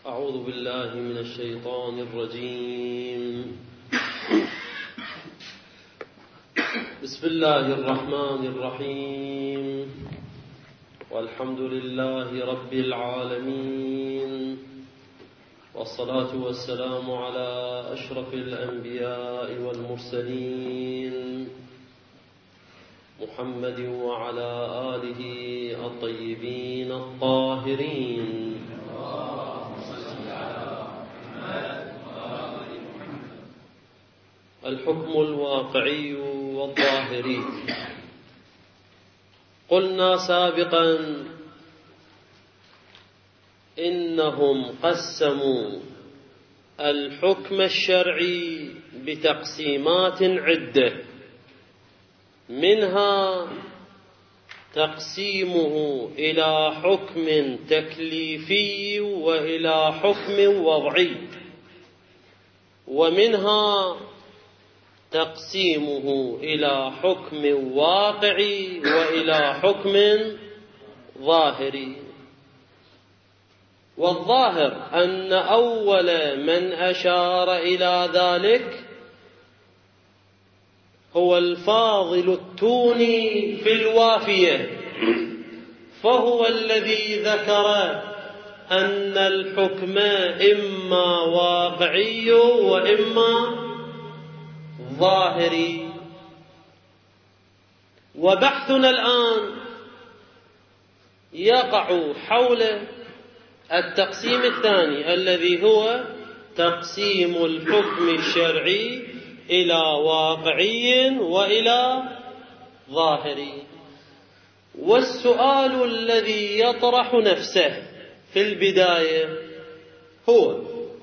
أعوذ بالله من الشيطان الرجيم. بسم الله الرحمن الرحيم، والحمد لله رب العالمين، والصلاة والسلام على أشرف الأنبياء والمرسلين محمد وعلى آله الطيبين الطاهرين. الحكم الواقعي والظاهري. قلنا سابقا إنهم قسموا الحكم الشرعي بتقسيمات عدة، منها تقسيمه إلى حكم تكليفي وإلى حكم وضعي، ومنها تقسيمه إلى حكم واقعي وإلى حكم ظاهري. والظاهر أن أول من أشار إلى ذلك هو الفاضل التوني في الوافية، فهو الذي ذكر أن الحكم إما واقعي وإما ظاهري. وبحثنا الآن يقع حول التقسيم الثاني الذي هو تقسيم الحكم الشرعي إلى واقعي وإلى ظاهري. والسؤال الذي يطرح نفسه في البداية هو: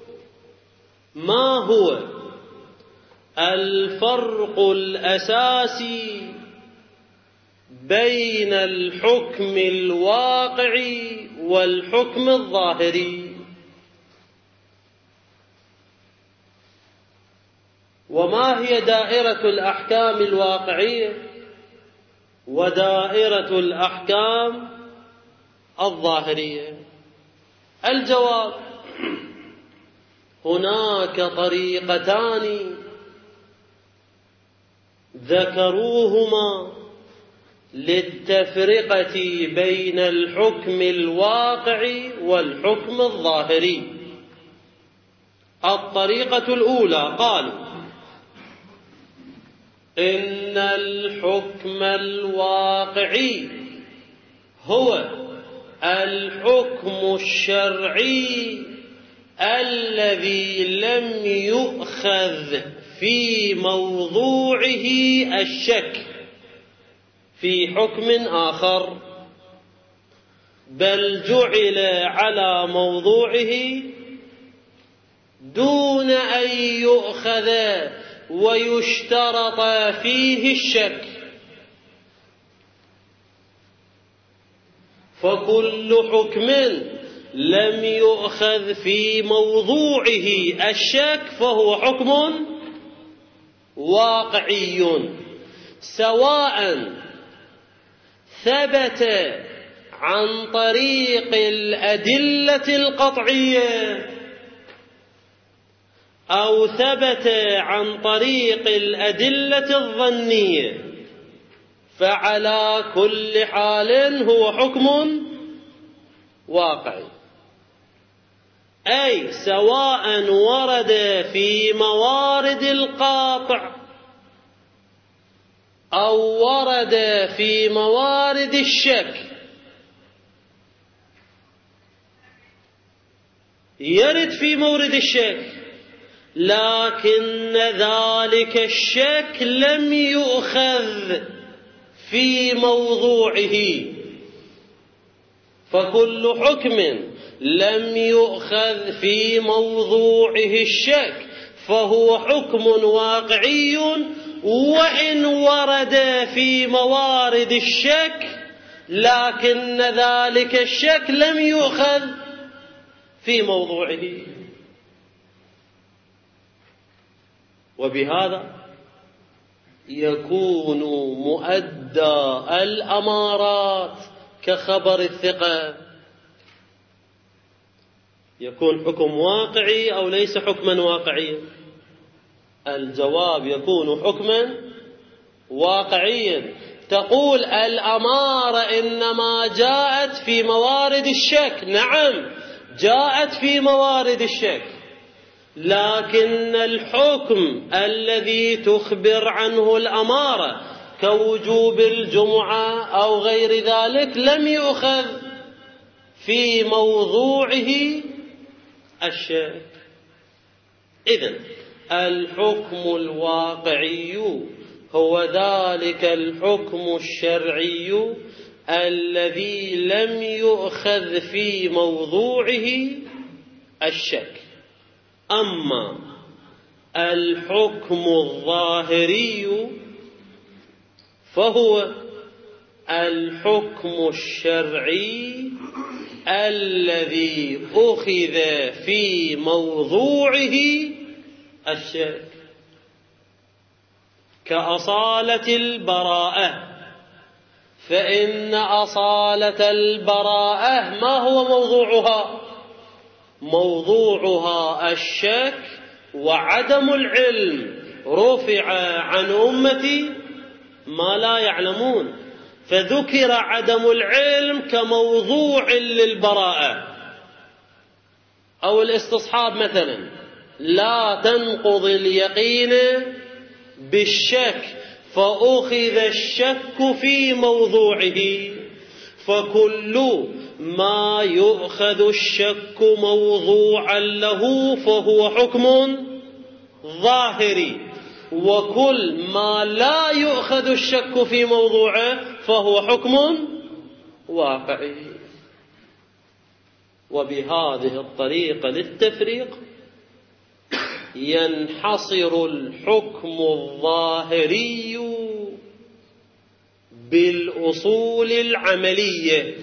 ما هو الفرق الأساسي بين الحكم الواقعي والحكم الظاهري؟ وما هي دائرة الأحكام الواقعية ودائرة الأحكام الظاهرية؟ الجواب: هناك طريقتان ذكروهما للتفرقة بين الحكم الواقعي والحكم الظاهري. الطريقة الأولى قالوا إن الحكم الواقعي هو الحكم الشرعي الذي لم يؤخذ في موضوعه الشك في حكم آخر، بل جعل على موضوعه دون أن يؤخذ ويشترط فيه الشك. فكل حكم لم يؤخذ في موضوعه الشك فهو حكم واقعي، سواء ثبت عن طريق الأدلة القطعية أو ثبت عن طريق الأدلة الظنية، فعلى كل حال هو حكم واقعي. أي سواء ورد في موارد القاطع أو ورد في موارد الشك، يرد في مورد الشك لكن ذلك الشك لم يؤخذ في موضوعه. فكل حكم لم يؤخذ في موضوعه الشك فهو حكم واقعي، وإن ورد في موارد الشك لكن ذلك الشك لم يؤخذ في موضوعه. وبهذا يكون مؤدى الأمارات كخبر الثقة، يكون حكم واقعي أو ليس حكما واقعيا؟ الجواب يكون حكما واقعيا. تقول الأمارة إنما جاءت في موارد الشك، نعم جاءت في موارد الشك، لكن الحكم الذي تخبر عنه الأمارة كوجوب الجمعة أو غير ذلك لم يؤخذ في موضوعه الشك. إذن الحكم الواقعي هو ذلك الحكم الشرعي الذي لم يؤخذ في موضوعه الشك. أما الحكم الظاهري فهو الحكم الشرعي الذي أخذ في موضوعه الشك، كأصالة البراءة. فإن أصالة البراءة ما هو موضوعها؟ موضوعها الشك وعدم العلم، رفع عن أمتي ما لا يعلمون، فذكر عدم العلم كموضوع للبراءة. أو الاستصحاب مثلا، لا تنقض اليقين بالشك، فأخذ الشك في موضوعه. فكل ما يؤخذ الشك موضوعا له فهو حكم ظاهري، وكل ما لا يؤخذ الشك في موضوعه فهو حكم واقعي. وبهذه الطريقة للتفريق ينحصر الحكم الظاهري بالأصول العملية،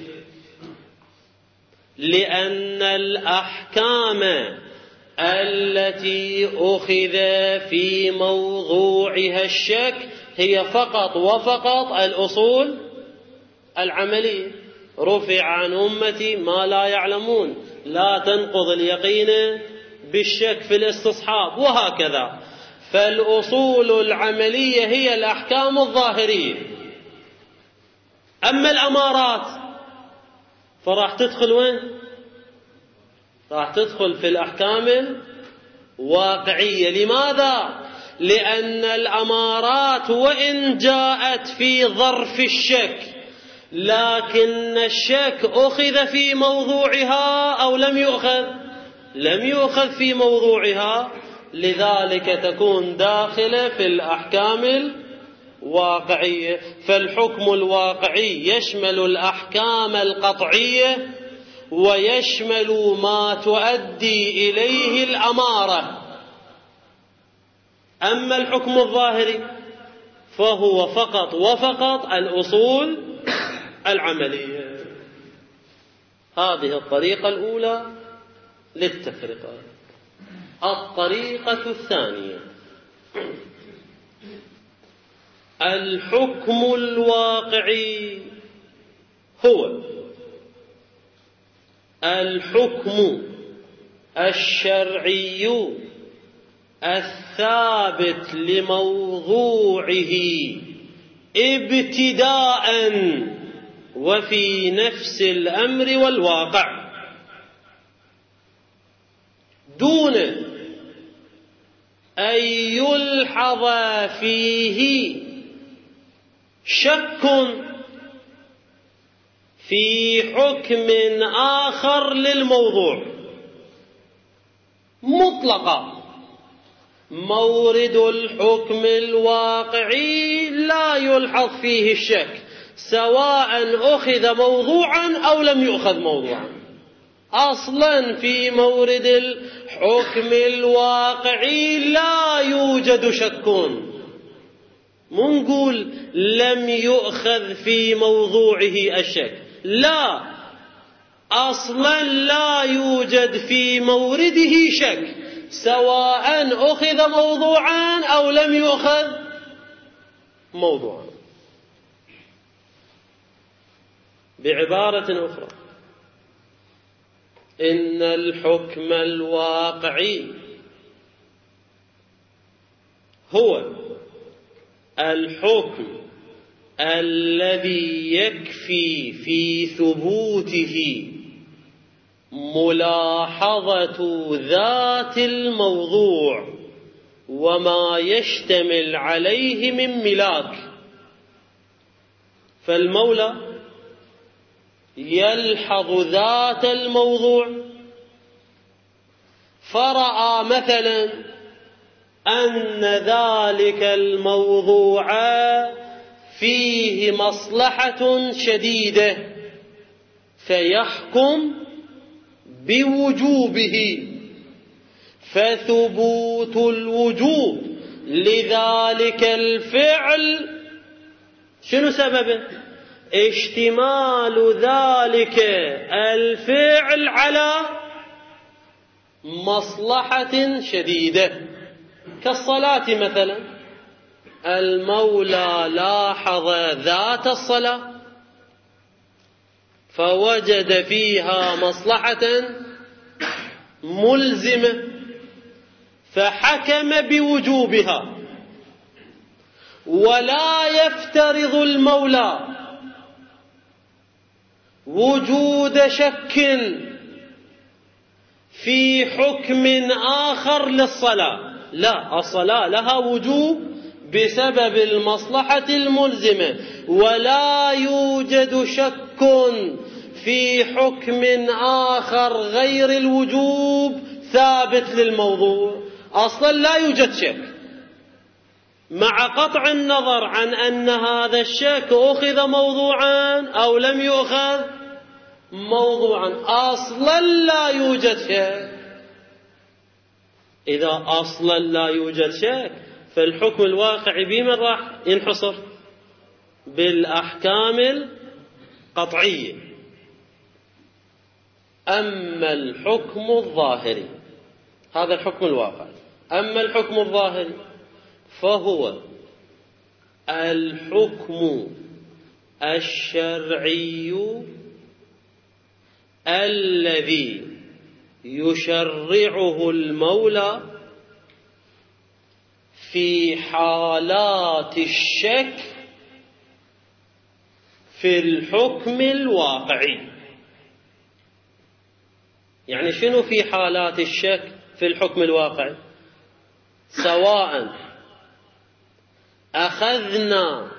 لأن الأحكام التي أخذ في موضوعها الشك هي فقط وفقط الأصول العملية. رفع عن أمتي ما لا يعلمون، لا تنقض اليقين بالشك في الاستصحاب، وهكذا. فالأصول العملية هي الأحكام الظاهرية. أما الأمارات فراح تدخل وين؟ راح تدخل في الأحكام الواقعية. لماذا؟ لأن الأمارات وإن جاءت في ظرف الشك، لكن الشك أخذ في موضوعها أو لم يؤخذ؟ لم يؤخذ في موضوعها، لذلك تكون داخلة في الأحكام الواقعية. فالحكم الواقعي يشمل الأحكام القطعية ويشمل ما تؤدي إليه الأمارة. أما الحكم الظاهري فهو فقط وفقط الأصول العملية. هذه الطريقة الأولى للتفرقة. الطريقة الثانية الحكم الواقعي هو الحكم الشرعي الثابت لموضوعه ابتداء وفي نفس الأمر والواقع، دون أن يلحظ فيه شك في حكم آخر للموضوع مطلقا. مورد الحكم الواقعي لا يلحظ فيه الشك، سواء أخذ موضوعا أو لم يؤخذ موضوعا. أصلا في مورد الحكم الواقعي لا يوجد شك. مو نقول لم يؤخذ في موضوعه الشك، لا، أصلا لا يوجد في مورده شك، سواء أخذ موضوعا أو لم يؤخذ موضوعا. بعبارة أخرى، إن الحكم الواقعي هو الحكم الذي يكفي في ثبوته ملاحظة ذات الموضوع وما يشتمل عليه من ملاك. فالمولى يلحظ ذات الموضوع، فرأى مثلا أن ذلك الموضوع فيه مصلحة شديدة فيحكم بوجوبه، فثبوت الوجوب لذلك الفعل شنو سببه؟ اشتمال ذلك الفعل على مصلحة شديدة كالصلاة مثلا. المولى لاحظ ذات الصلاة فوجد فيها مصلحة ملزمة فحكم بوجوبها، ولا يفترض المولى وجود شك في حكم آخر للصلاة، لا، الصلاة لها وجوب بسبب المصلحة الملزمة، ولا يوجد شك في حكم آخر غير الوجوب ثابت للموضوع. أصلا لا يوجد شك، مع قطع النظر عن أن هذا الشك أخذ موضوعا أو لم يؤخذ موضوعا، أصلا لا يوجد شك. إذا أصلا لا يوجد شك فالحكم الواقعي بمن راح ينحصر؟ بالأحكام القطعية. أما الحكم الظاهري، هذا الحكم الواقعي، أما الحكم الظاهري فهو الحكم الشرعي الذي يشرعه المولى في حالات الشك في الحكم الواقعي. يعني شنو في حالات الشك في الحكم الواقعي؟ سواء أخذنا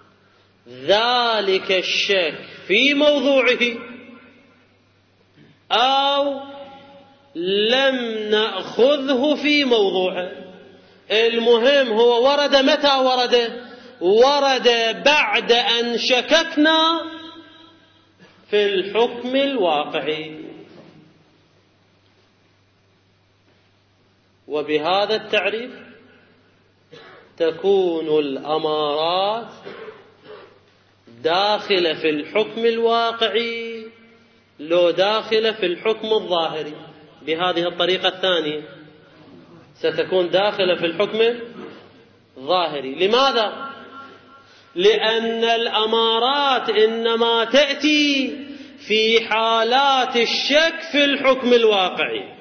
ذلك الشك في موضوعه أو لم نأخذه في موضوعه. المهم هو ورد متى ورد بعد أن شككنا في الحكم الواقعي. وبهذا التعريف تكون الأمارات داخلة في الحكم الواقعي لو داخلة في الحكم الظاهري. بهذه الطريقة الثانية ستكون داخلة في الحكم الظاهري. لماذا؟ لأن الأمارات إنما تأتي في حالات الشك في الحكم الواقعي،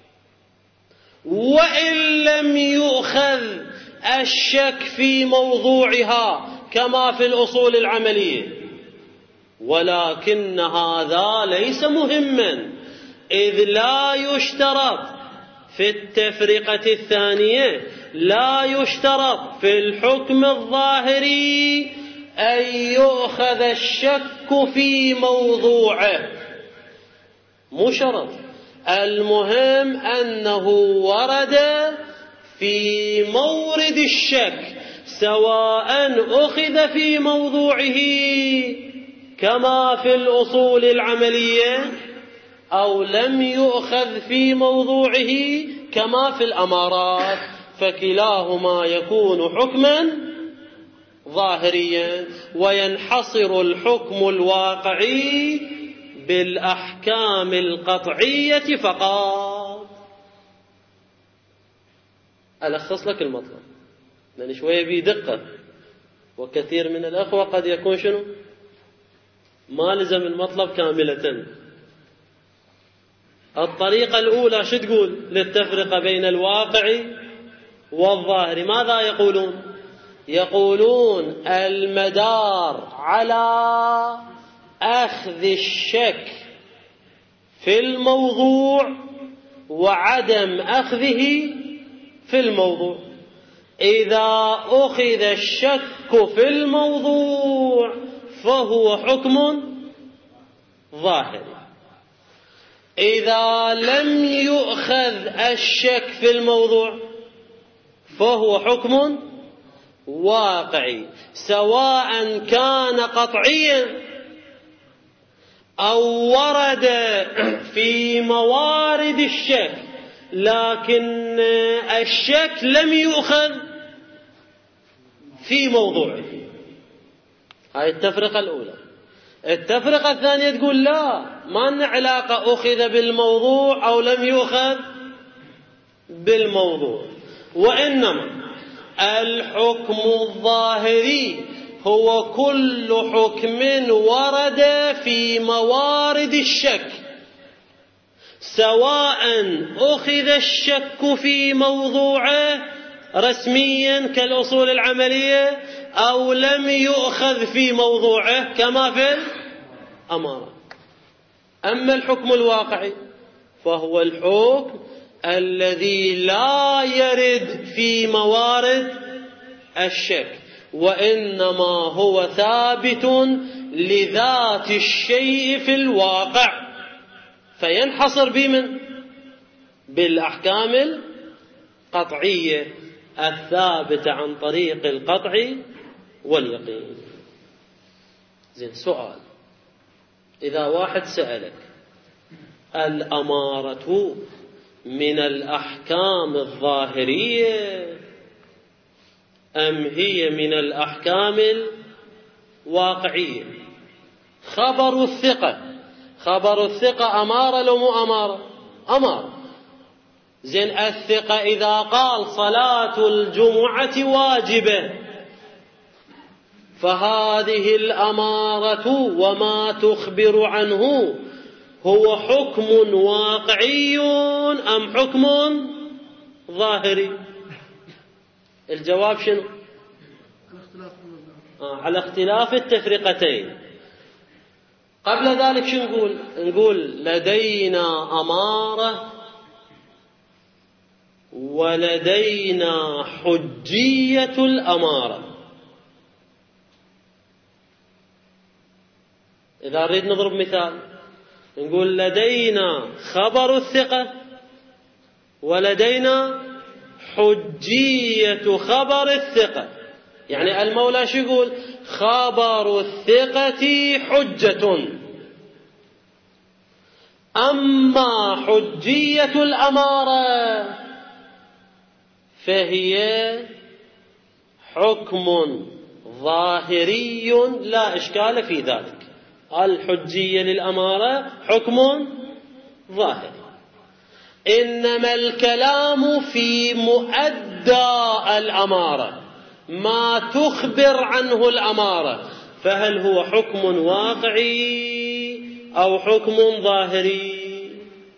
وإن لم يؤخذ الشك في موضوعها كما في الأصول العملية. ولكن هذا ليس مهما، إذ لا يشترط في التفرقة الثانية، لا يشترط في الحكم الظاهري أن يؤخذ الشك في موضوعه، مو شرط. المهم أنه ورد في مورد الشك، سواء أخذ في موضوعه كما في الأصول العملية أو لم يؤخذ في موضوعه كما في الأمارات، فكلاهما يكون حكما ظاهريا. وينحصر الحكم الواقعي بالأحكام القطعية فقط. ألخص لك المطلب لأن شوية بيه دقة، وكثير من الأخوة قد يكون شنو ما لزم المطلب كاملة. الطريقة الأولى شو تقول للتفرقة بين الواقع والظاهر؟ ماذا يقولون؟ يقولون المدار على أخذ الشك في الموضوع وعدم أخذه في الموضوع. إذا أخذ الشك في الموضوع فهو حكم ظاهري، إذا لم يؤخذ الشك في الموضوع فهو حكم واقعي، سواء كان قطعيا أو ورد في موارد الشك لكن الشك لم يؤخذ في موضوعه. هاي التفرقة الأولى. التفرقة الثانية تقول لا، ما لنا علاقة أخذ بالموضوع أو لم يؤخذ بالموضوع، وإنما الحكم الظاهري هو كل حكم ورد في موارد الشك، سواء أخذ الشك في موضوعه رسميا كالأصول العملية أو لم يؤخذ في موضوعه كما في الأمارة. أما الحكم الواقعي فهو الحكم الذي لا يرد في موارد الشك، وإنما هو ثابت لذات الشيء في الواقع، فينحصر بمن؟ بالأحكام القطعية الثابتة عن طريق القطع واليقين. زين، سؤال: إذا واحد سألك الأمارة من الأحكام الظاهرية أم هي من الأحكام الواقعية؟ خبر الثقة أمارة لو مو أمارة؟ أمارة. زين، الثقة إذا قال صلاة الجمعة واجبة فهذه الأمارة وما تخبر عنه هو حكم واقعي أم حكم ظاهري؟ الجواب شنو؟ على اختلاف التفرقتين. قبل ذلك شو نقول لدينا أمارة ولدينا حجية الأمارة. إذا نريد نضرب مثال نقول لدينا خبر الثقة ولدينا حجية خبر الثقة. يعني المولى شو يقول؟ خبر الثقة حجة، أما حجية الأمارة فهي حكم ظاهري لا إشكال في ذلك. الحجية للأمارة حكم ظاهري، إنما الكلام في مؤدى الأمارة، ما تخبر عنه الأمارة، فهل هو حكم واقعي أو حكم ظاهري؟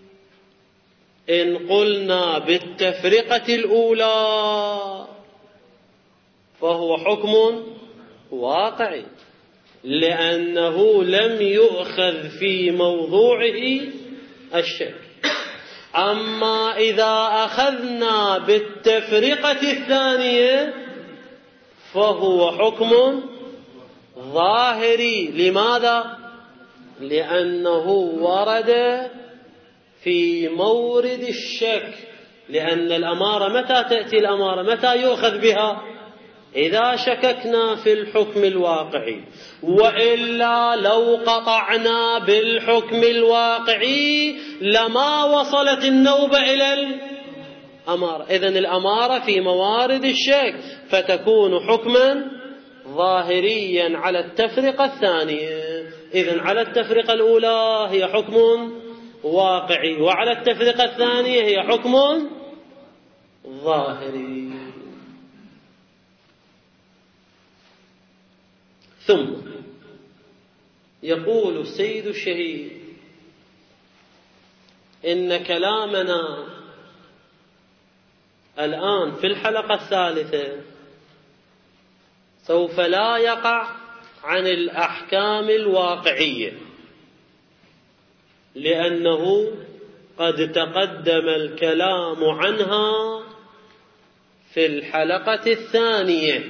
إن قلنا بالتفرقة الأولى فهو حكم واقعي، لأنه لم يؤخذ في موضوعه الشك. أما إذا أخذنا بالتفرقة الثانية فهو حكم ظاهري. لماذا؟ لأنه ورد في مورد الشك، لأن الأمارة متى تأتي؟ الأمارة متى يؤخذ بها؟ إذا شككنا في الحكم الواقعي، وإلا لو قطعنا بالحكم الواقعي لما وصلت النوبة إلى الأمارة. إذن الأمارة في موارد الشك فتكون حكما ظاهريا على التفرقة الثانية. إذن على التفرقة الأولى هي حكم واقعي، وعلى التفرقة الثانية هي حكم ظاهري. ثم يقول السيد الشهيد: إن كلامنا الآن في الحلقة الثالثة سوف لا يقع عن الأحكام الواقعية، لأنه قد تقدم الكلام عنها في الحلقة الثانية.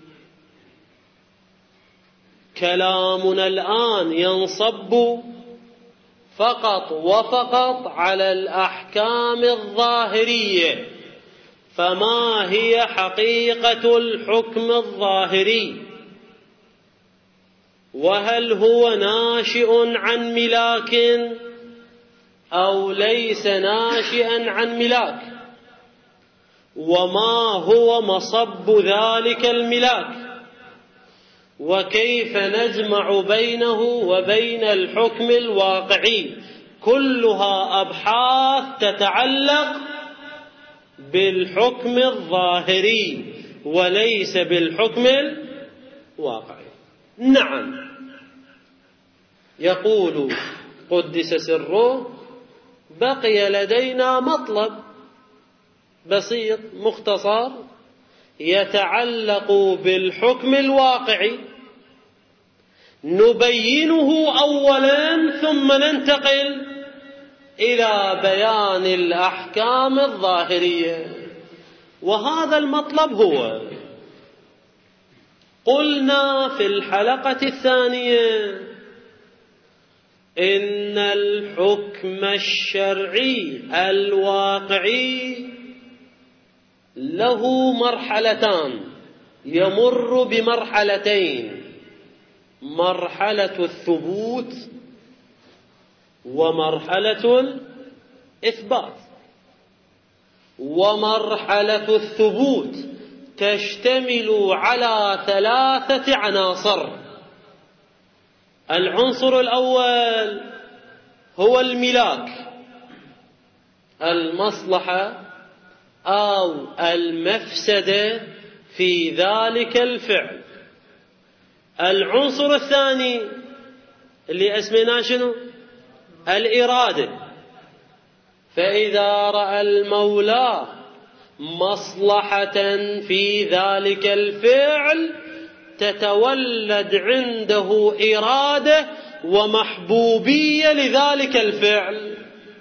كلامنا الآن ينصب فقط وفقط على الأحكام الظاهرية. فما هي حقيقة الحكم الظاهري؟ وهل هو ناشئ عن ملاك أو ليس ناشئا عن ملاك؟ وما هو مصب ذلك الملاك؟ وكيف نجمع بينه وبين الحكم الواقعي؟ كلها أبحاث تتعلق بالحكم الظاهري وليس بالحكم الواقعي. نعم، يقول قدس سره: بقي لدينا مطلب بسيط مختصر يتعلق بالحكم الواقعي، نبينه أولا ثم ننتقل إلى بيان الأحكام الظاهرية. وهذا المطلب هو: قلنا في الحلقة الثانية إن الحكم الشرعي الواقعي له مرحلتان، يمر بمرحلتين: مرحلة الثبوت ومرحلة الإثبات. ومرحلة الثبوت تشتمل على 3 عناصر. العنصر الأول هو الملاك، المصلحة أو المفسدة في ذلك الفعل. العنصر الثاني اللي اسمناه شنو؟ الإرادة. فإذا رأى المولى مصلحة في ذلك الفعل تتولد عنده إرادة ومحبوبية لذلك الفعل.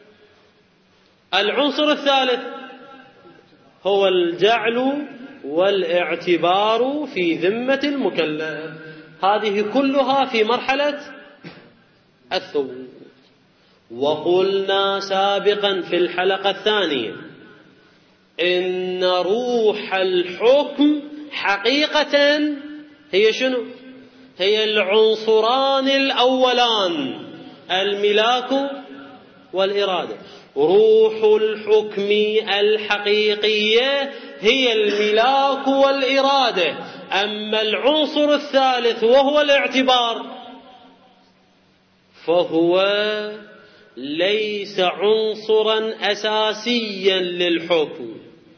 العنصر الثالث هو الجعل والاعتبار في ذمة المكلف. هذه كلها في مرحلة الثبوت. وقلنا سابقا في الحلقة الثانية إن روح الحكم حقيقة هي شنو؟ هي العنصران الأولان: الملاك والإرادة. روح الحكم الحقيقية هي الملاك والإرادة. أما العنصر الثالث وهو الاعتبار فهو ليس عنصرا أساسيا للحكم،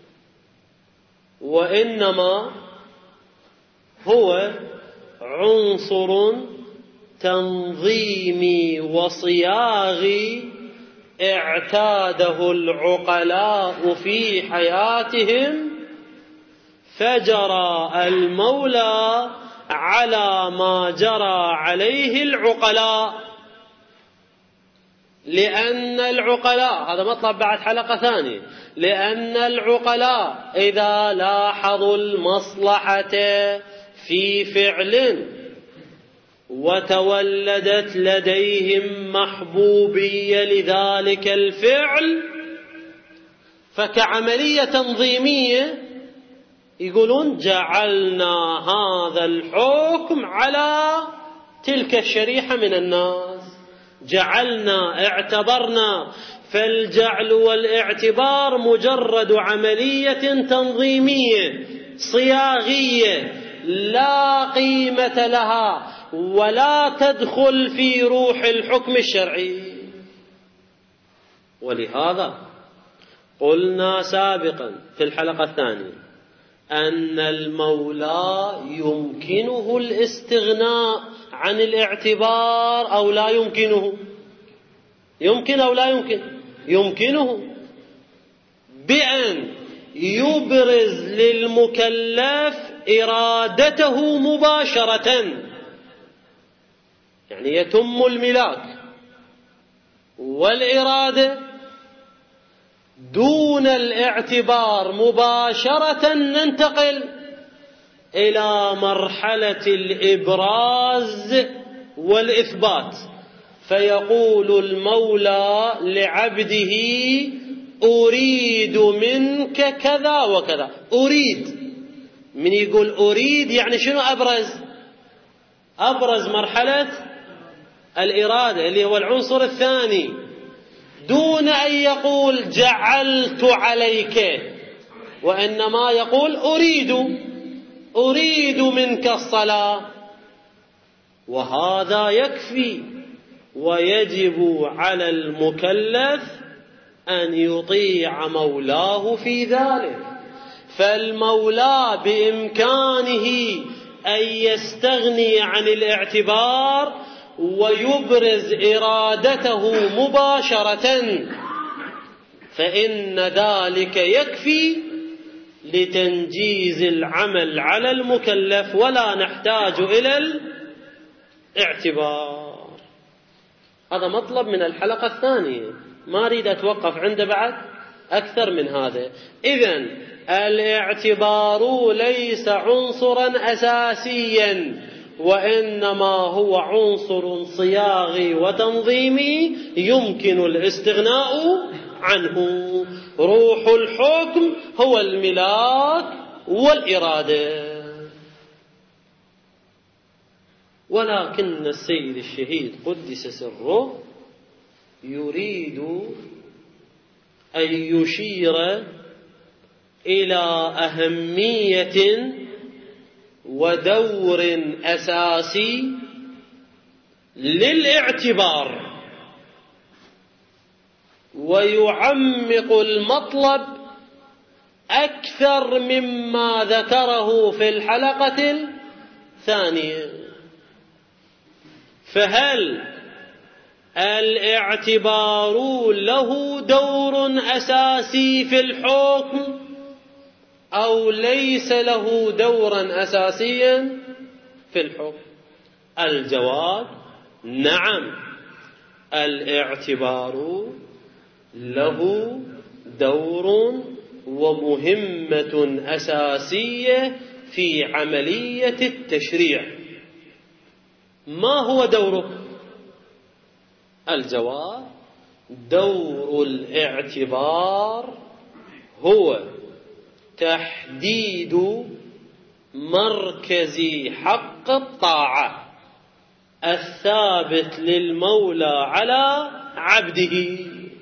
وإنما هو عنصر تنظيمي وصياغي اعتاده العقلاء في حياتهم، فجرى المولى على ما جرى عليه العقلاء. لأن العقلاء، هذا مطلب بعد حلقة ثانية، لأن العقلاء إذا لاحظوا المصلحة في فعل وتولدت لديهم محبوبية لذلك الفعل فكعملية تنظيمية يقولون جعلنا هذا الحكم على تلك الشريحة من الناس، جعلنا، اعتبرنا. فالجعل والاعتبار مجرد عملية تنظيمية صياغية لا قيمة لها ولا تدخل في روح الحكم الشرعي. ولهذا قلنا سابقا في الحلقة الثانية أن المولى يمكنه الاستغناء عن الاعتبار أو لا يمكنه. يمكن أو لا يمكن؟ يمكنه بأن يبرز للمكلف إرادته مباشرة، يعني يتم الملاك والإرادة دون الاعتبار مباشرة. ننتقل إلى مرحلة الإبراز والإثبات، فيقول المولى لعبده أريد منك كذا وكذا. أريد، من يقول أريد يعني شنو؟ أبرز مرحلة الإرادة اللي هو العنصر الثاني، دون أن يقول جعلت عليك، وإنما يقول أريد منك الصلاة، وهذا يكفي. ويجب على المكلف أن يطيع مولاه في ذلك، فالمولى بإمكانه أن يستغني عن الاعتبار ويبرز إرادته مباشرة، فإن ذلك يكفي لتنجيز العمل على المكلف، ولا نحتاج إلى الاعتبار. هذا مطلب من الحلقة الثانية، ما أريد أتوقف عنده بعد أكثر من هذا. إذن الاعتبار ليس عنصرا أساسيا، وإنما هو عنصر صياغي وتنظيمي يمكن الاستغناء عنه. روح الحكم هو الملاك والإرادة. ولكن السيد الشهيد قدس سره يريد أن يشير إلى أهمية ودور أساسي للاعتبار، ويعمق المطلب أكثر مما ذكره في الحلقة الثانية. فهل الاعتبار له دور أساسي في الحكم أو ليس له دورا أساسيا في الحكم؟ الجواب نعم، الاعتبار له دور ومهمة أساسية في عملية التشريع. ما هو دوره؟ الجواب: دور الاعتبار هو تحديد مركز حق الطاعة الثابت للمولى على عبده.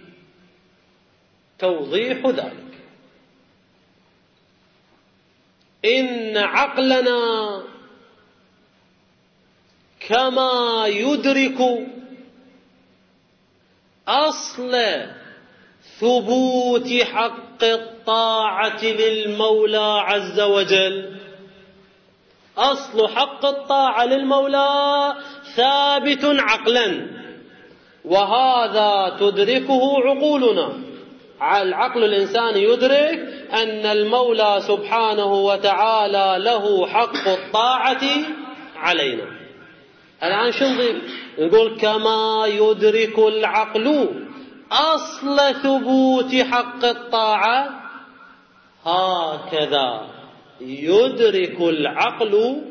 توضيح ذلك: إن عقلنا كما يدرك أصل ثبوت حق الطاعة للمولى عز وجل، أصل حق الطاعة للمولى ثابت عقلا، وهذا تدركه عقولنا. العقل الإنساني يدرك أن المولى سبحانه وتعالى له حق الطاعة علينا. الآن شو نضيف؟ نقول كما يدرك العقل أصل ثبوت حق الطاعة، هكذا يدرك العقل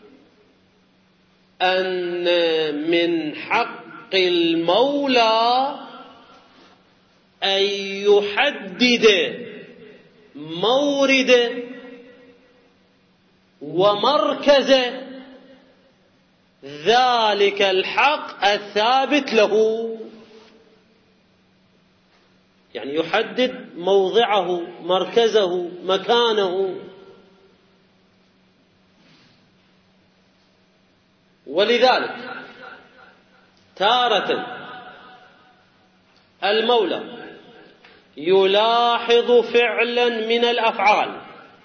أن من حق المولى أن يحدد مورد ومركز ذلك الحق الثابت له، يعني يحدد موضعه، مركزه، مكانه. ولذلك تارة المولى يلاحظ فعلا من الأفعال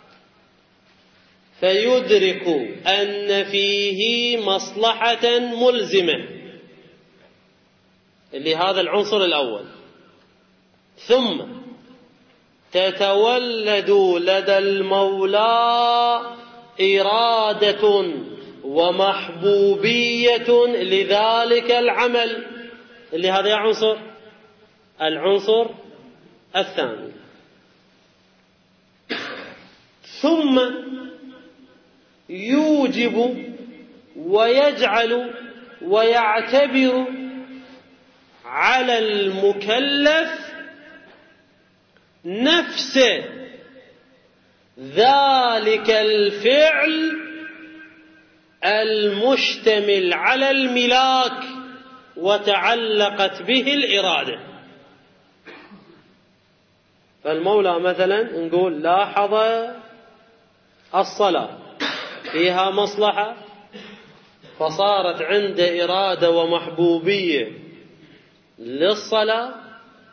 فيدرك أن فيه مصلحة ملزمة، اللي هذا العنصر الأول. ثم تتولد لدى المولى إرادة ومحبوبية لذلك العمل، اللي هذا عنصر، العنصر الثاني. ثم يوجب ويجعل ويعتبر على المكلف نفس ذلك الفعل المشتمل على الملاك وتعلقت به الإرادة. فالمولى مثلا نقول لاحظ الصلاة فيها مصلحة، فصارت عنده إرادة ومحبوبية للصلاة،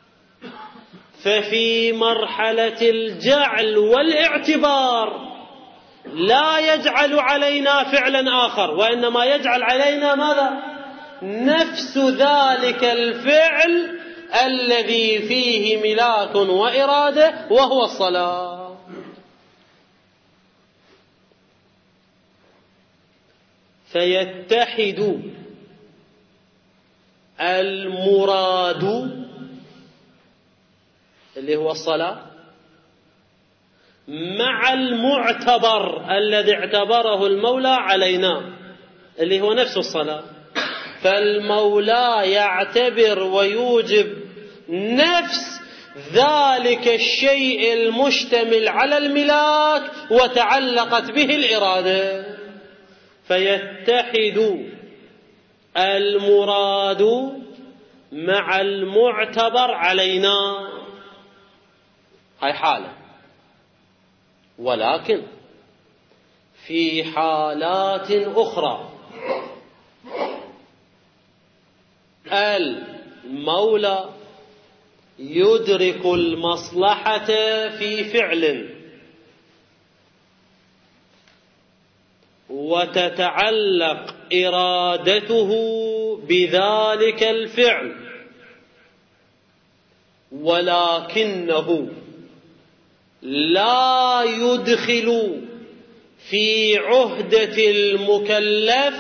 ففي مرحلة الجعل والاعتبار لا يجعل علينا فعلا آخر، وإنما يجعل علينا ماذا؟ نفس ذلك الفعل الذي فيه ملاك وإرادة وهو الصلاة. فيتحد المراد اللي هو الصلاة مع المعتبر الذي اعتبره المولى علينا اللي هو نفس الصلاة. فالمولى يعتبر ويوجب نفس ذلك الشيء المشتمل على الملاك وتعلقت به الإرادة، فيتحد المراد مع المعتبر علينا. هاي حالة. ولكن في حالات أخرى المولى يدرك المصلحة في فعل وتتعلق إرادته بذلك الفعل، ولكنه لا يدخل في عهدة المكلف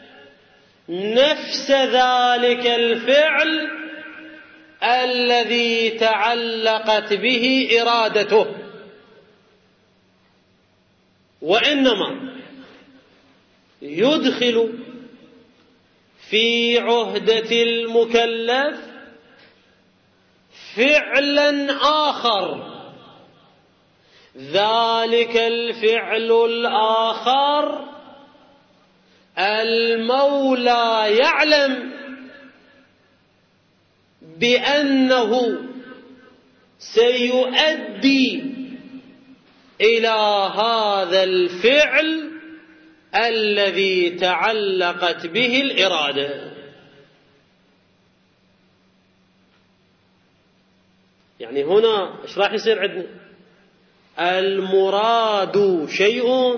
نفس ذلك الفعل الذي تعلقت به إرادته، وإنما يدخل في عهدة المكلف فعلا آخر، ذلك الفعل الآخر المولى يعلم بأنه سيؤدي إلى هذا الفعل الذي تعلقت به الإرادة. يعني هنا ايش راح يصير عندنا؟ المراد شيء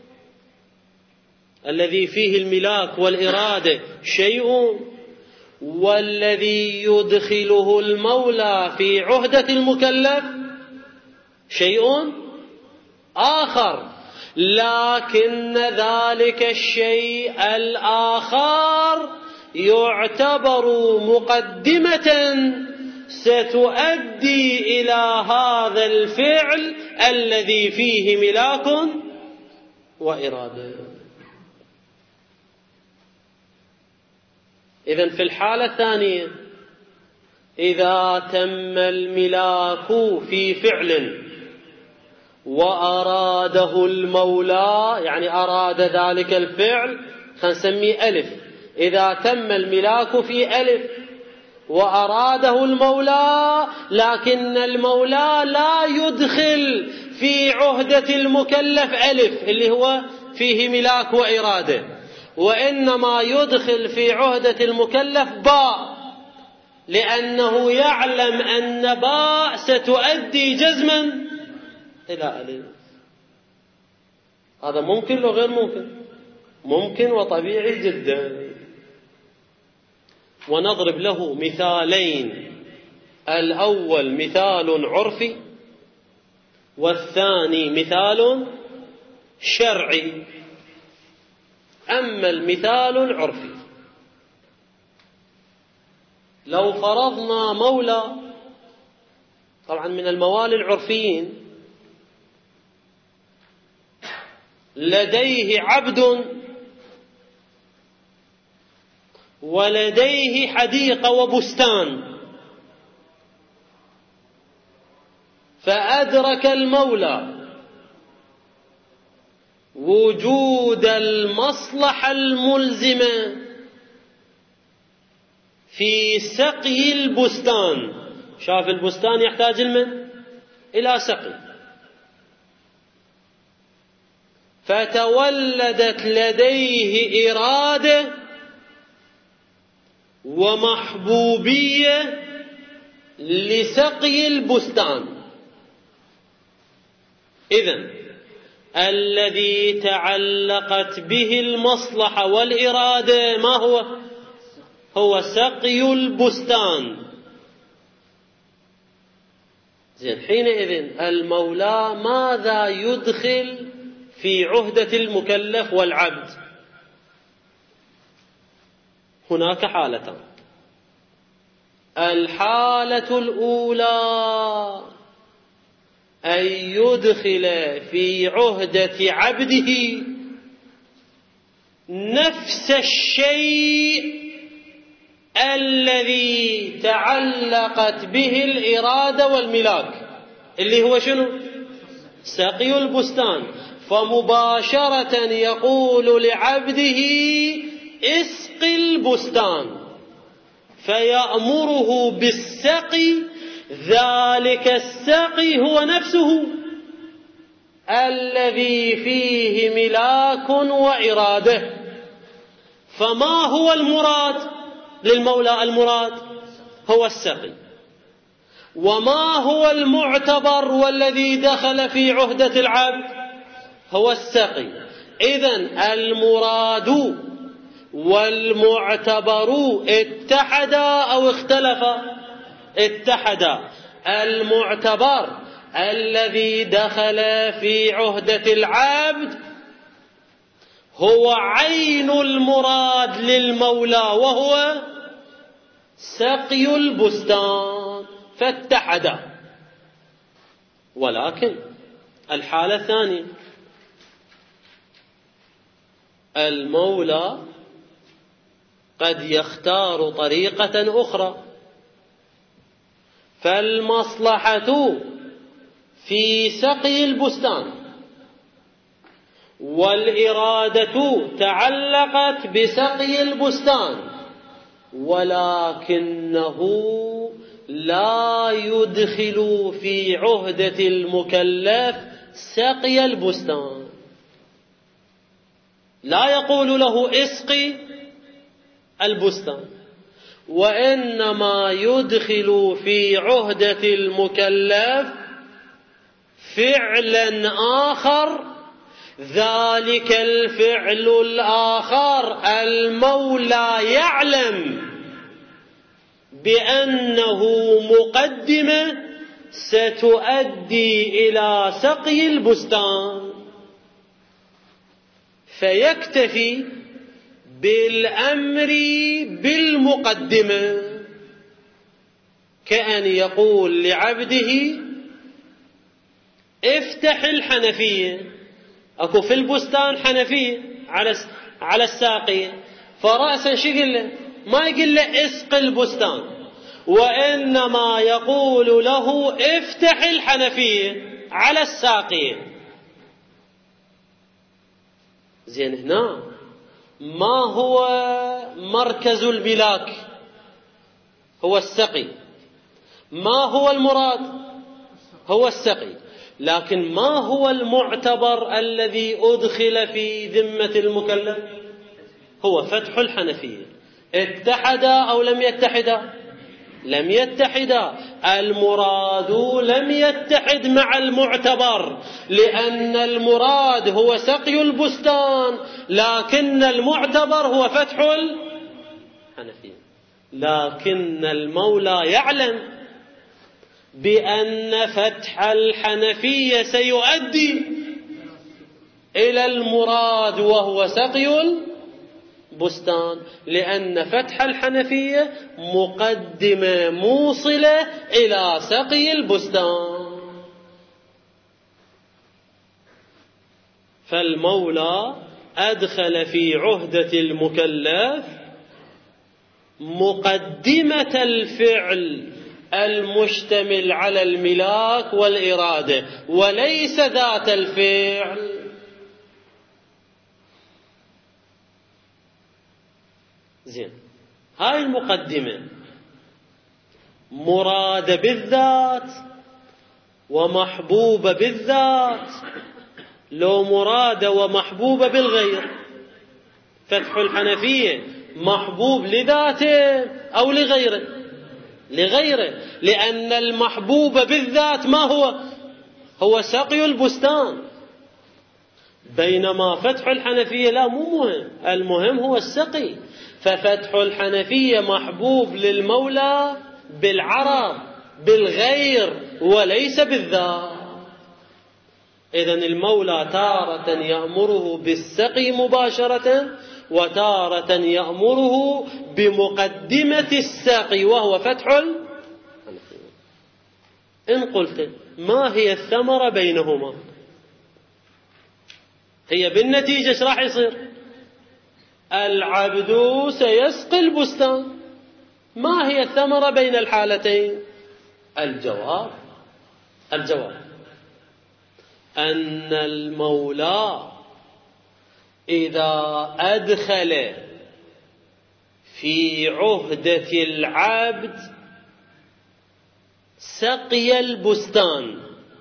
الذي فيه الملاك والإرادة شيء، والذي يدخله المولى في عهدة المكلف شيء آخر، لكن ذلك الشيء الآخر يعتبر مقدمة ستؤدي إلى هذا الفعل الذي فيه ملاك وإرادة. إذن في الحالة الثانية إذا تم الملاك في فعل وأراده المولى، يعني أراد ذلك الفعل، نسميه ألف، إذا تم الملاك في ألف وأراده المولى، لكن المولى لا يدخل في عهدة المكلف ألف اللي هو فيه ملاك وإرادة، وإنما يدخل في عهدة المكلف باء، لأنه يعلم أن باء ستؤدي جزما إلى ألف. هذا ممكن لو غير ممكن؟ ممكن وطبيعي جدا. ونضرب له مثالين الأول مثال عرفي والثاني مثال شرعي. أما المثال العرفي، لو فرضنا مولى، طبعا من الموالي العرفيين، لديه عبد ولديه حديقة وبستان، فأدرك المولى وجود المصلحة الملزمة في سقي البستان. شاف البستان يحتاج إلى سقي، فتولدت لديه إرادة ومحبوبية لسقي البستان. إذن الذي تعلقت به المصلحة والإرادة ما هو سقي البستان. زين، حينئذ المولى ماذا يدخل في عهدة المكلف والعبد؟ هناك حالتان. الحالة الأولى أن يدخل في عهدة عبده نفس الشيء الذي تعلقت به الإرادة والملاك، اللي هو شنو؟ سقي البستان. فمباشرة يقول لعبده اسق البستان، فيأمره بالسقي. ذلك السقي هو نفسه الذي فيه ملاك وإرادة. فما هو المراد للمولى؟ المراد هو السقي. وما هو المعتبر والذي دخل في عهدة العبد؟ هو السقي. إذن المراد والمعتبر اتحدا أو اختلفا؟ اتحدا. المعتبر الذي دخل في عهدة العبد هو عين المراد للمولى، وهو سقي البستان، فاتحدا. ولكن الحالة الثانية، المولى قد يختار طريقة أخرى، فالمصلحة في سقي البستان والإرادة تعلقت بسقي البستان، ولكنه لا يدخل في عهدة المكلف سقي البستان. لا يقول له اسقي البستان، وإنما يدخل في عهدة المكلف فعلا آخر. ذلك الفعل الآخر المولى يعلم بأنه مقدمة ستؤدي إلى سقي البستان، فيكتفي بالأمر بالمقدمة، كأن يقول لعبده افتح الحنفية. أكو في البستان حنفية على الساقية، فرأسا شو يقول له؟ ما يقول له اسق البستان، وإنما يقول له افتح الحنفية على الساقية. زين، هنا ما هو مركز الملاك؟ هو السقي. ما هو المراد؟ هو السقي. لكن ما هو المعتبر الذي أدخل في ذمة المكلف؟ هو فتح الحنفية. اتحدا أو لم يتحدا؟ لم يتحدا. المراد لم يتحد مع المعتبر، لأن المراد هو سقي البستان، لكن المعتبر هو فتح الحنفية. لكن المولى يعلم بأن فتح الحنفية سيؤدي إلى المراد وهو سقي البستان، لأن فتح الحنفية مقدمة موصلة إلى سقي البستان. فالمولى أدخل في عهدة المكلف مقدمة الفعل المشتمل على الملاك والإرادة، وليس ذات الفعل. زين، هاي المقدمة مراد بالذات ومحبوب بالذات، لو مراد ومحبوب بالغير. فتح الحنفية محبوب لذاته أو لغيره؟ لغيره، لأن المحبوب بالذات ما هو؟ هو سقي البستان. بينما فتح الحنفية لا، مو مهم، المهم هو السقي. ففتح الحنفية محبوب للمولى بالعرض بالغير وليس بالذات. إذن المولى تارة يأمره بالسقي مباشرة، وتارة يأمره بمقدمة السقي وهو فتح الحنفية. إن قلت ما هي الثمرة بينهما؟ هي بالنتيجة ايش راح يصير؟ العبد سيسقي البستان. ما هي الثمرة بين الحالتين؟ الجواب أن المولى إذا أدخل في عهدة العبد سقي البستان،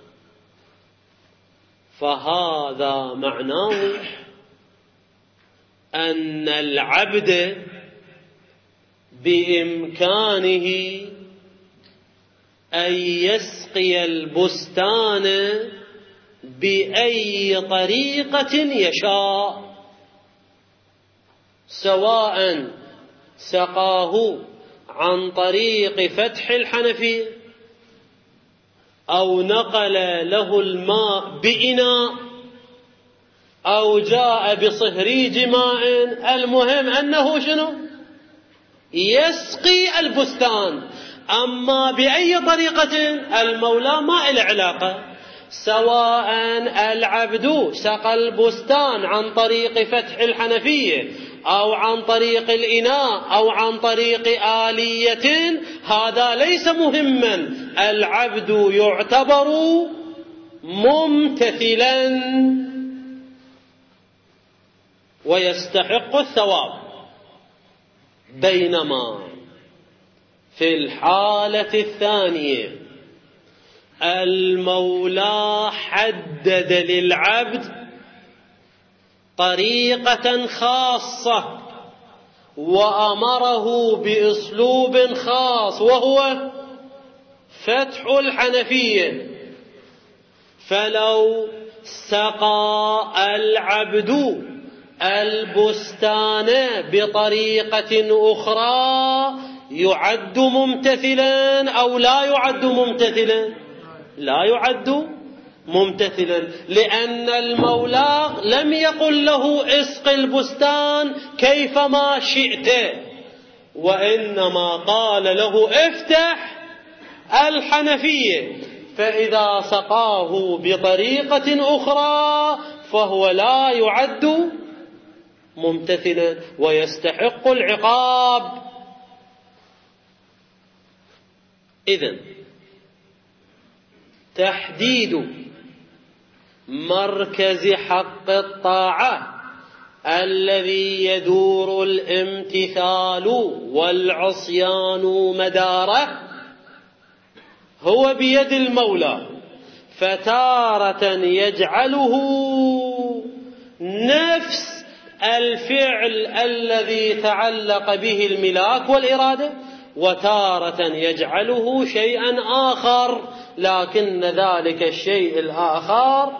فهذا معناه أن العبد بإمكانه أن يسقي البستان بأي طريقة يشاء، سواء سقاه عن طريق فتح الحنفية أو نقل له الماء بإناء أو جاء بصهريج ماء. المهم أنه شنو؟ يسقي البستان. أما بأي طريقة المولى ما له علاقة، سواء العبد سقى البستان عن طريق فتح الحنفية أو عن طريق الإناء أو عن طريق آلية، هذا ليس مهما. العبد يعتبر ممتثلا ويستحق الثواب. بينما في الحالة الثانية المولى حدد للعبد طريقة خاصة وأمره بأسلوب خاص وهو فتح الحنفية. فلو سقى العبد البستان بطريقة أخرى يعد ممتثلا أو لا يعد ممتثلا؟ لا يعد ممتثلا، لأن المولى لم يقل له اسق البستان كيفما شئت، وإنما قال له افتح الحنفية. فإذا سقاه بطريقة أخرى فهو لا يعد ممتثلا ويستحق العقاب. إذن تحديد مركز حق الطاعة الذي يدور الامتثال والعصيان مداره هو بيد المولى، فتارة يجعله نفس الفعل الذي تعلق به الملاك والإرادة، وتارة يجعله شيئا آخر، لكن ذلك الشيء الآخر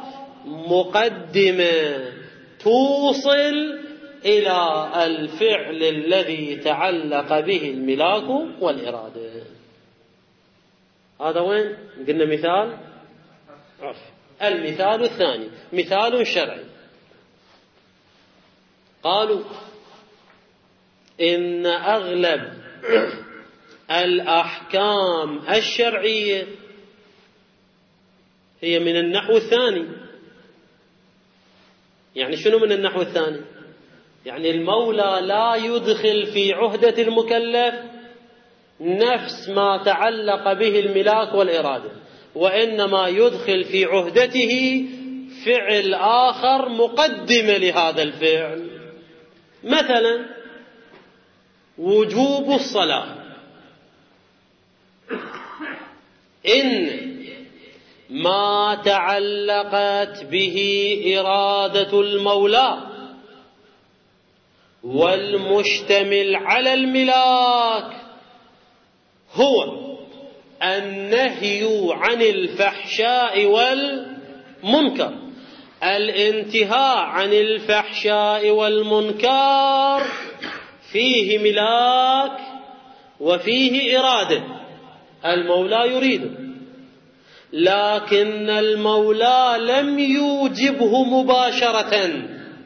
مقدمة توصل إلى الفعل الذي تعلق به الملاك والإرادة. هذا وين قلنا مثال عرف. المثال الثاني مثال شرعي. قالوا إن أغلب الأحكام الشرعية هي من النحو الثاني. يعني شنو من النحو الثاني؟ يعني المولى لا يدخل في عهدة المكلف نفس ما تعلق به الملاك والإرادة، وإنما يدخل في عهدته فعل آخر مقدم لهذا الفعل. مثلا وجوب الصلاة، إن ما تعلقت به إرادة المولى والمشتمل على الملاك هو النهي عن الفحشاء والمنكر. الانتهاء عن الفحشاء والمنكر فيه ملاك وفيه إرادة، المولى يريده، لكن المولى لم يوجبه مباشرة،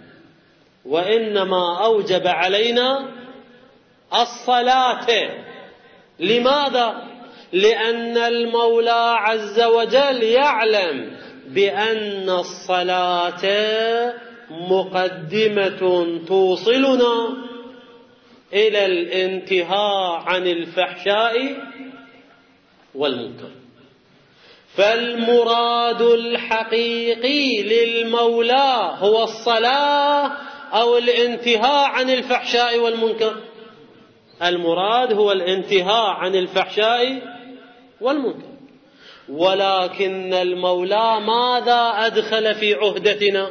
وإنما أوجب علينا الصلاة. لماذا؟ لأن المولى عز وجل يعلم بأن الصلاة مقدمة توصلنا إلى الانتهاء عن الفحشاء والمنكر. فالمراد الحقيقي للمولى هو الصلاة أو الانتهاء عن الفحشاء والمنكر؟ المراد هو الانتهاء عن الفحشاء والمنكر. ولكن المولى ماذا أدخل في عهدتنا؟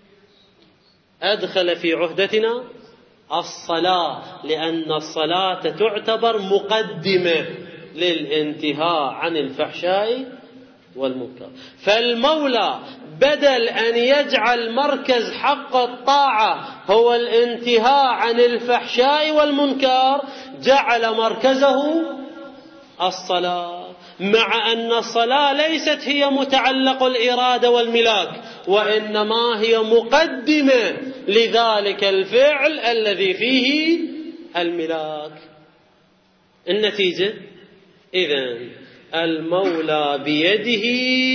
أدخل في عهدتنا الصلاة، لأن الصلاة تعتبر مقدمة للانتهاء عن الفحشاء والمنكر. فالمولى بدل أن يجعل مركز حق الطاعة هو الانتهاء عن الفحشاء والمنكر، جعل مركزه الصلاة، مع أن الصلاة ليست هي متعلق الإرادة والملاك، وإنما هي مقدمة لذلك الفعل الذي فيه الملاك. النتيجة إذن المولى بيده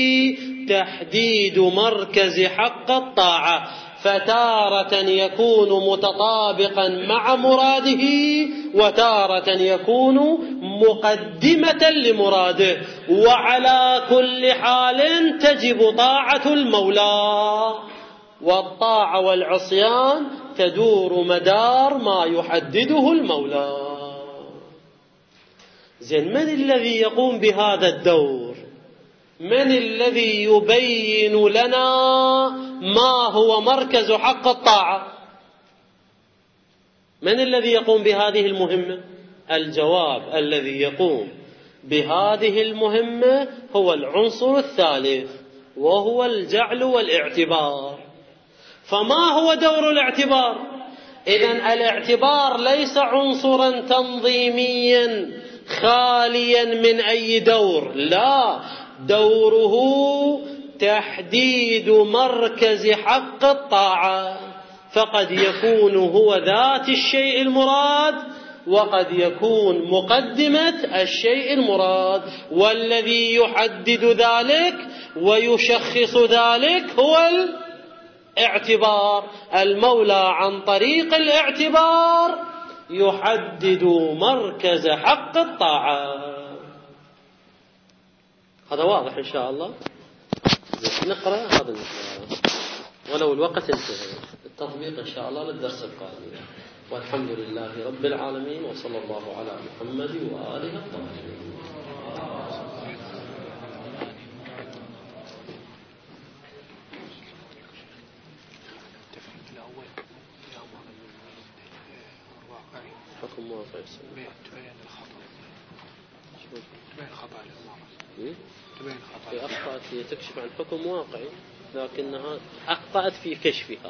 تحديد مركز حق الطاعة، فتارة يكون متطابقا مع مراده، وتارة يكون مقدمة لمراده، وعلى كل حال تجب طاعة المولى، والطاعة والعصيان تدور مدار ما يحدده المولى. زين، من الذي يقوم بهذا الدور؟ من الذي يبين لنا ما هو مركز حق الطاعة؟ من الذي يقوم بهذه المهمة؟ الجواب: الذي يقوم بهذه المهمة هو العنصر الثالث، وهو الجعل والاعتبار. فما هو دور الاعتبار؟ إذن الاعتبار ليس عنصرا تنظيميا خاليا من أي دور، لا، دوره تحديد مركز حق الطاعة، فقد يكون هو ذات الشيء المراد، وقد يكون مقدمة الشيء المراد، والذي يحدد ذلك ويشخص ذلك هو الاعتبار. المولى عن طريق الاعتبار يحدد مركز حق الطاعة. هذا واضح إن شاء الله. نقرأ هذا ولو الوقت انتهى. التطبيق إن شاء الله للدرس القادم. والحمد لله رب العالمين، وصلى الله على محمد وآله الطاهرين. حكم واقع تبين الخطأ. تبين خطأ الإمارة. تبين خطأ. في أخطأت، هي تكشف عن حكم واقعي، لكنها أخطأت في كشفها.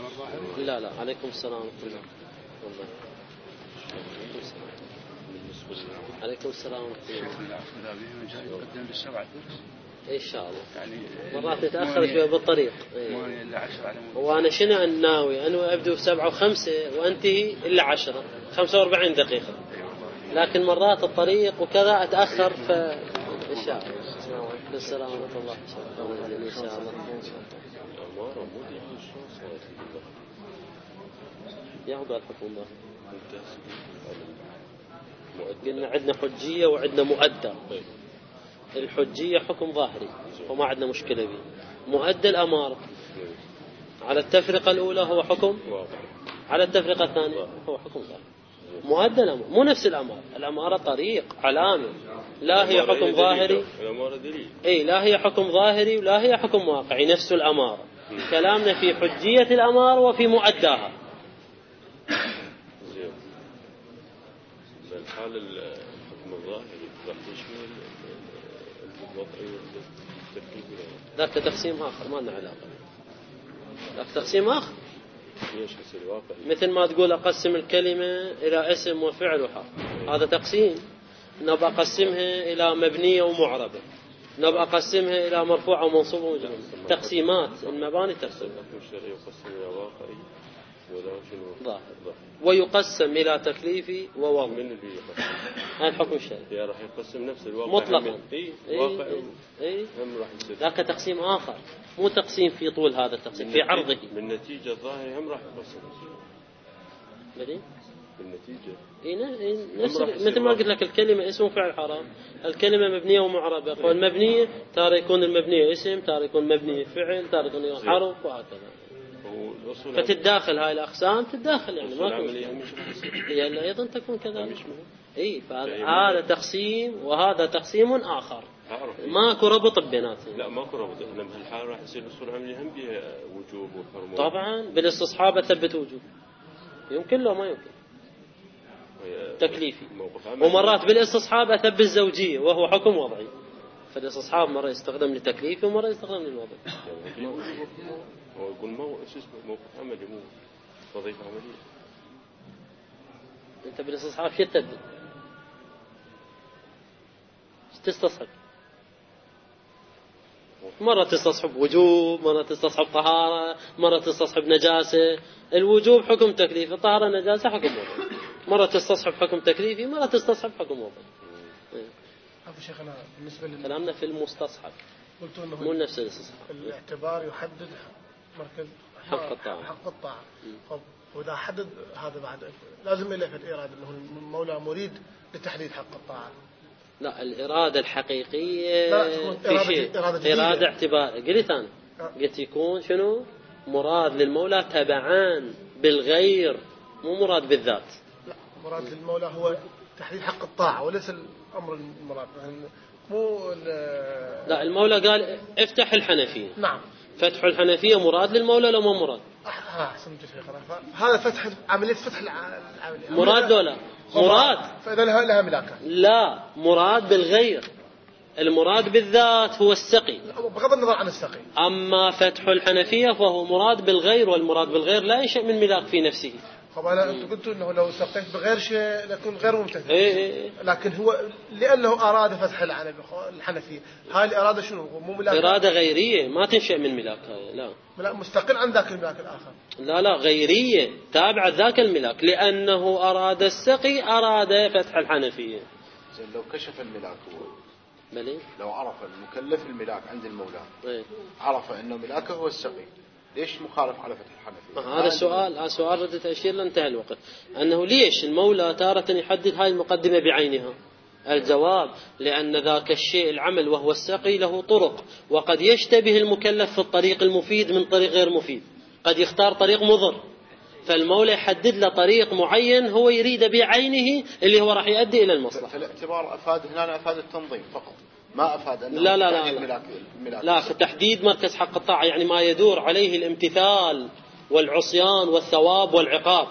لا عليكم السلام ورحمة الله. والله. عليكم السلام. عليكم السلام ورحمة الله. يقدم بالسبعة إن شاء الله. يعني مرات نتأخر شوي بالطريق. وأنا شنو ناوي؟ أنا أبدو 7 و5 وأنتهي إلا 10 45 دقيقة. لكن مرات الطريق وكذا أتأخر إن شاء الله. السلام ورحمة الله. إن شاء الله. يعود الحكم الله. قلنا عندنا حجية وعندنا مؤدى. الحجية حكم ظاهري وما عندنا مشكلة به. مؤدى الأمارة على التفرقة الأولى هو حكم، على التفرقة الثانية هو حكم ظاهري. مؤدى الأمارة مو نفس الأمارة. الأمارة طريق علامة، لا هي حكم ظاهري. أي لا هي حكم ظاهري ولا هي حكم واقعي. نفس الأمارة. كلامنا في حجية الأمارة وفي مؤداها. الحال الحكم الظاهري تشمل الوضعي والتركيب. ذاك تقسيم آخر ما لنا علاقة. ذاك تقسيم آخر. مثل ما تقول أقسم الكلمة إلى اسم وفعل وحرف، هذا تقسيم. نبقى أقسمها إلى مبنية ومعربة، نبقى أقسمها إلى مرفوع ومنصوب ومجرور. تقسيمات المباني تقسيم. ظاهر. ويقسم إلى تكليفي ووضع. من اللي يقسم؟ هذا الحكم الشرعي. يا راح يقسم نفس الواقع مطلقا. واقع. هم راح يصير. ذاك تقسيم آخر، مو تقسيم في طول هذا التقسيم، في عرضه. بالنتيجة الظاهري هم راح يقسم. بدين؟ بالنتيجة. مثل ما قلت لك الكلمة اسم وفعل حرام. الكلمة مبنية ومعربة. والمبنية تارة يكون المبنية اسم، تارة يكون مبنية فعل، تارة يكون حرف وهكذا. فتتداخل هاي الأقسام تتداخل يعني ما هي أيضا تكون كذلك. إيه فهذا تقسيم وهذا تقسيم آخر. ماكو ربط بيناتهم. لا ماكو ربط. إحنا بهالحال راح يصير الأصول العملية هم بها وجوب وحرمة. طبعا بالاستصحاب أثبت وجوب. يمكن له ما يمكن. تكليفي. ومرات بالاستصحاب أثبت الزوجية وهو حكم وضعي. فالاستصحاب مرة يستخدم لتكليفي ومرة يستخدم للوضع. هو يقول موقف عملي مو وظيفة عملية. أنت بالاستصحاب شو تثبت؟ تستصحب. مرة تستصحب وجوب، مرة تستصحب طهارة، مرة تستصحب نجاسة. الوجوب حكم تكليفي، الطهارة نجاسة حكم وضعي. مرة تستصحب حكم تكليفي، مرة تستصحب حكم وضعي. أبو شيخنا بالنسبة كلامنا في المستصحب مو نفس الاستصحاب. الاعتبار يحدد مركز حق الطاعة. حق الطاعة. وإذا حدد هذا بعد لازم له الإرادة أنه المولى مريد لتحديد حق الطاعة. لا الإرادة الحقيقية في شيء إرادة اعتبار. قلت أنا قلت يكون شنو مراد للمولى تبعان بالغير مو مراد بالذات. لا مراد للمولى هو تحديد حق الطاعة وليس الأمر المراد. مو لا المولى قال افتح الحنفية. نعم. فتح الحنفية مراد للمولى ولا مو مراد؟ أحسنت شيخنا. هذا فتح عملية فتح العملية مراد ولا مراد؟ فإذا لها ملاكة. لا مراد بالغير. المراد بالذات هو السقي بغض النظر عن السقي. أما فتح الحنفية فهو مراد بالغير، والمراد بالغير لا ينشأ من ملاك في نفسه. طبعا أنت قلت أنه لو سقيت بغير شيء لكن غير ممتثل. إيه. لكن هو لأنه أراد فتح الحنفية. هاي الإرادة شنو؟ مو ملاك. إرادة غيرية ما تنشأ من ملاك. لا مستقل عن ذاك الملاك الآخر. لا غيرية تابعة ذاك الملاك، لأنه أراد السقي أراد فتح الحنفية. لو كشف الملاك هو بلي؟ لو عرف المكلف الملاك عند المولى عرف أنه ملاكه هو السقي، ليش مخالف على فتح الحنفية؟ هذا سؤال ردت أشير لانتهى الوقت. أنه ليش المولى تارة يحدد هاي المقدمة بعينها؟ الجواب لأن ذاك الشيء العمل وهو السقي له طرق، وقد يشتبه المكلف في الطريق المفيد من طريق غير مفيد، قد يختار طريق مضر، فالمولى يحدد له طريق معين هو يريد بعينه اللي هو راح يؤدي إلى المصلحة. فالاعتبار هنا أفاد التنظيم فقط، ما أفاد أنه لا في تحديد مركز حق الطاعة، يعني ما يدور عليه الامتثال والعصيان والثواب والعقاب.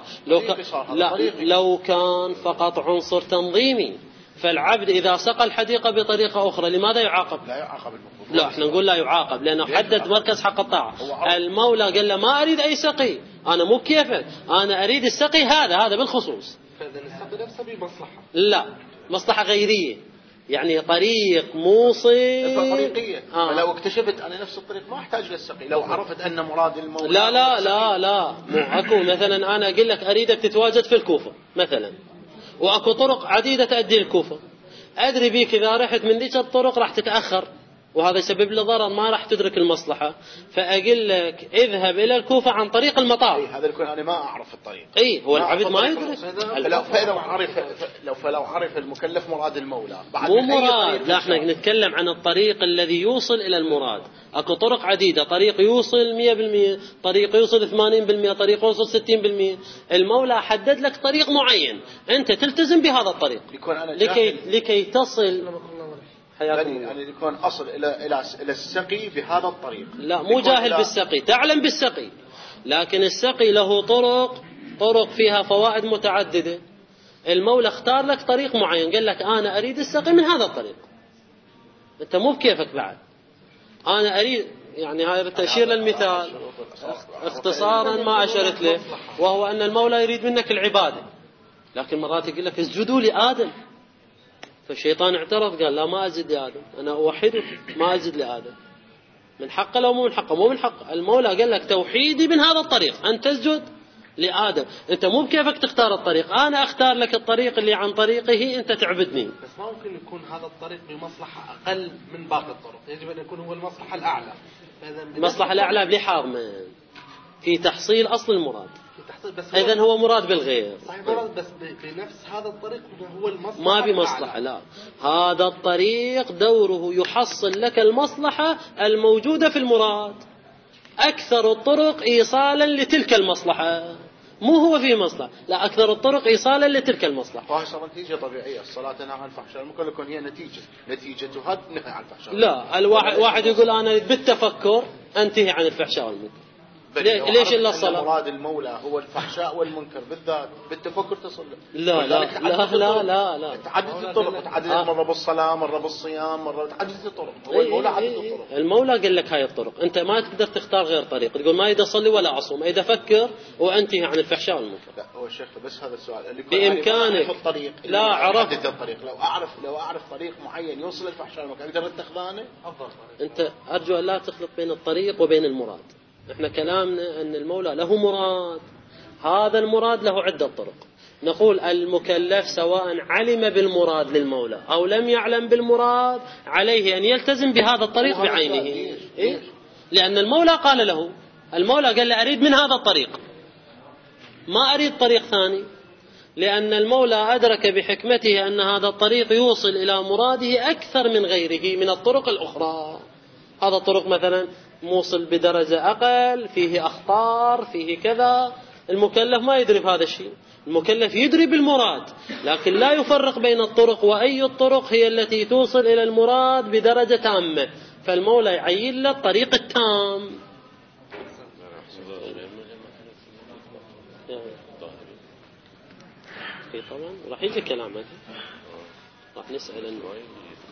لو كان فقط عنصر تنظيمي، فالعبد إذا سقى الحديقة بطريقة أخرى لماذا يعاقب؟ لا يعاقب المفروض. لا احنا نقول لا يعاقب لأنه حدد مركز حق الطاعة. المولى قال له ما أريد أي سقي، أنا مو كيفك، أنا أريد السقي هذا بالخصوص. فإذا السقي نفسه بمصلحة. لا مصلحة غيرية، يعني طريق موصل طريقية. فلو اكتشفت أنا نفس الطريق ما أحتاج للسقي، لو عرفت أن مراد المولى لا لا لا لا، مو أكو مثلا أنا أقول لك أريدك تتواجد في الكوفة مثلا، وأكو طرق عديدة تؤدي الكوفة، أدري بيك إذا رحت من ذيك الطرق راح تتأخر وهذا يسبب له ضرر، ما راح تدرك المصلحة، فأقول لك اذهب إلى الكوفة عن طريق المطار. هذا يكون أنا ما أعرف الطريق. هو العبد ما يدرك. فلو عرف المكلف مراد المولى مو مراد، لا احنا نتكلم عن الطريق الذي يوصل إلى المراد. أكو طرق عديدة، طريق يوصل 100%، طريق يوصل 80%، طريق يوصل 60%. المولى حدد لك طريق معين، أنت تلتزم بهذا الطريق لكي تصل. يعني يكون أصل إلى السقي بهذا الطريق. لا مو جاهل بالسقي، تعلم بالسقي، لكن السقي له طرق فيها فوائد متعددة. المولى اختار لك طريق معين، قال لك أنا أريد السقي من هذا الطريق، أنت مو بكيفك بعد. أنا أريد، يعني هاي تأشير للمثال اختصارا ما أشرت له، وهو أن المولى يريد منك العبادة، لكن مرات يقول لك اسجدوا لآدم، فالشيطان اعترض قال لا ما أزد لآدم، أنا أوحدك ما أزد لآدم. من حقه لو مو من حقه؟ مو من حقه. المولى قال لك توحيدي من هذا الطريق، أن تسجد لآدم، أنت مو بكيفك تختار الطريق، أنا أختار لك الطريق اللي عن طريقه أنت تعبدني. بس ما ممكن يكون هذا الطريق بمصلحة أقل من باقي الطرق، يجب أن يكون هو المصلحة الأعلى. المصلحة الأعلى بلحاظ من في تحصيل أصل المراد، إذن هو مراد بالغير. صحيح مراد، بس بنفس هذا الطريق هو المصلحة ما بمصلحة، لا، هذا الطريق دوره يحصل لك المصلحة الموجودة في المراد، أكثر الطرق إيصالا لتلك المصلحة، مو هو في مصلحة، لا، أكثر الطرق إيصالا لتلك المصلحة. وهي نتيجة طبيعية، الصلاة تنهى عن الفحشاء، ممكن يكون هي نتيجتها نهى عن الفحشاء. لا، الواحد يقول أنا بالتفكر أنتهي عن الفحشاء والمنكر. ليش إلا الصلاة؟ مراد المولى هو الفحشاء والمنكر بالذات، بالتفكر تصل. لا لا لا لا لا لا، تعدد الطرق، تعدد مرة بالصلاة، مرة بالصيام، مرة تعدد الطرق. هو المولى عدد الطرق. المولى قال لك هاي الطرق، أنت ما تقدر تختار غير طريق، تقول ما إذا أصلي ولا أصوم، إذا فكر وأنتهي عن الفحشاء والمنكر. لا هو الشيخ بس هذا السؤال اللي بإمكانك الطريق، لا عرفت الطريق، لو أعرف طريق معين يوصل للفحشاء والمنكر أقدر أتخذانه أفضل. أنت أرجو أن لا تخلط بين الطريق وبين المراد. احنا كلامنا أن المولى له مراد، هذا المراد له عدة طرق. نقول المكلف سواء علم بالمراد للمولى أو لم يعلم بالمراد، عليه أن يلتزم بهذا الطريق بعينه. إيه؟ لأن المولى قال له، المولى قال له أريد من هذا الطريق، ما أريد طريق ثاني، لأن المولى أدرك بحكمته أن هذا الطريق يوصل إلى مراده أكثر من غيره من الطرق الأخرى. هذا الطرق مثلا موصل بدرجة أقل، فيه أخطار، فيه كذا، المكلف ما يدري بهذا الشيء، المكلف يدري بالمراد لكن لا يفرق بين الطرق، وأي الطرق هي التي توصل إلى المراد بدرجة تامة، فالمولى يعين له الطريق التام. طبعا راح يجي كلامك، راح نسأل